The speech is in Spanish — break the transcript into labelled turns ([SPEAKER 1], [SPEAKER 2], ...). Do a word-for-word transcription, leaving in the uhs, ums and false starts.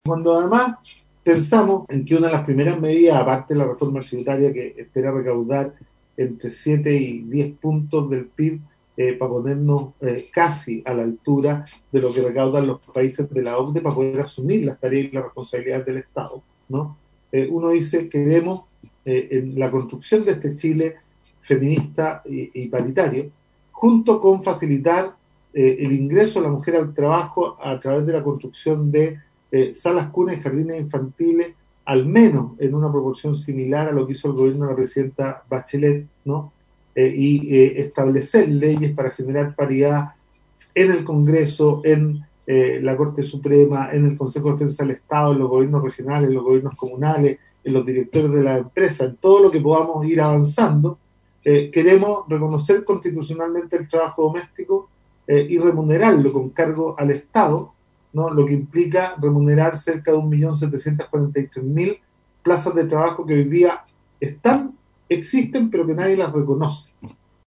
[SPEAKER 1] Cuando además pensamos en que una de las primeras medidas, aparte de la reforma tributaria que espera recaudar entre siete y diez puntos del P I B, eh, para ponernos eh, casi a la altura de lo que recaudan los países de la O C D E para poder asumir las tareas y las responsabilidades del Estado, ¿no? Eh, uno dice, queremos eh, en la construcción de este Chile feminista y, y paritario, junto con facilitar eh, el ingreso de la mujer al trabajo a través de la construcción de eh, salas cunas y jardines infantiles, al menos en una proporción similar a lo que hizo el gobierno de la presidenta Bachelet, ¿no? Eh, y eh, establecer leyes para generar paridad en el Congreso, en eh, la Corte Suprema, en el Consejo de Defensa del Estado, en los gobiernos regionales, en los gobiernos comunales, en los directores de la empresa, en todo lo que podamos ir avanzando. Eh, queremos reconocer constitucionalmente el trabajo doméstico eh, y remunerarlo con cargo al Estado, ¿no? Lo que implica remunerar cerca de un millón setecientos cuarenta y tres mil plazas de trabajo que hoy día están, existen, pero que nadie las reconoce.